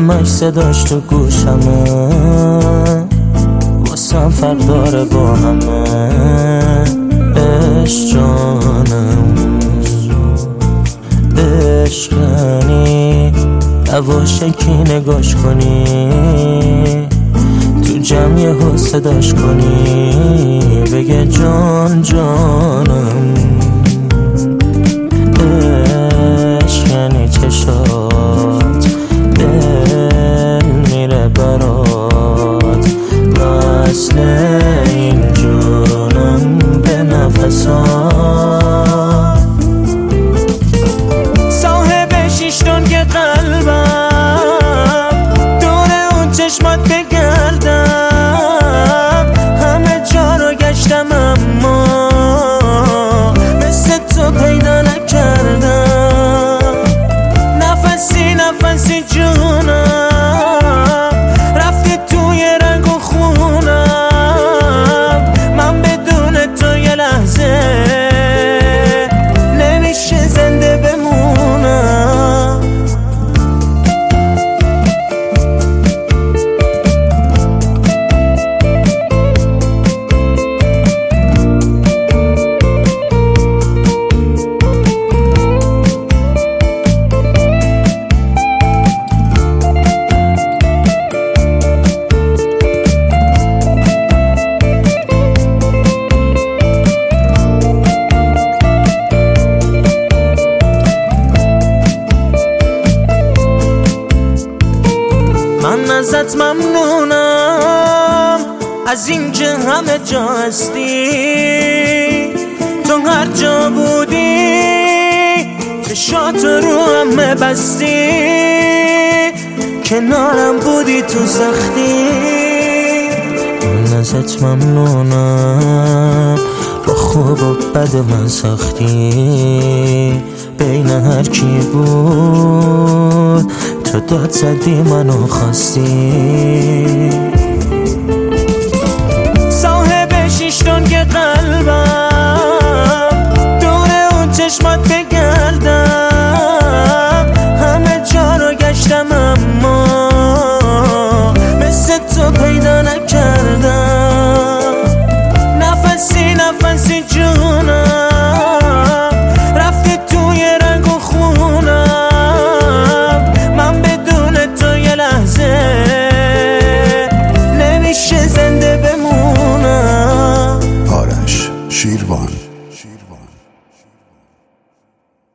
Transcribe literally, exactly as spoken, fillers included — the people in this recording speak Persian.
همش صداش تو گوشمه، واسم فرق داره با همه. عشق جانم عشقنی، یواشکی نگاش کنی، تو جمع یهو صداش کنی، بگه جان جانم. عشق یعنی چشات دل میره برات، مثل این جونم به نفسات. صاحب شیش دنگ قلبم، دور اون چشمات بگردم، همه جا رو گشتم اما مثل تو پیدا نکردم. نفسی نفسی جونم رفتی توی رنگ و خونم، من بدون تو یه لحظه نمیشه زنده بمونم. من ازت ممنونم از این که همه جا هستی، تو هر جا بودی چشات رو همه بستی، کنارم بودی تو سختی. من ازت ممنونم با خوب و بد من ساختی، بین هر کی بود تو داد زدی منو خواستی. صاحب شیش دنگ قلبم، دور اون چشمات بگردم، همه جا رو گشتم اما مثل تو پیدا نکردم. نفسی نفسی جونم رفتی توی رنگ و خونم، من بدون تو یه لحظه نمیشه زنده بمونم. آرش شیروان.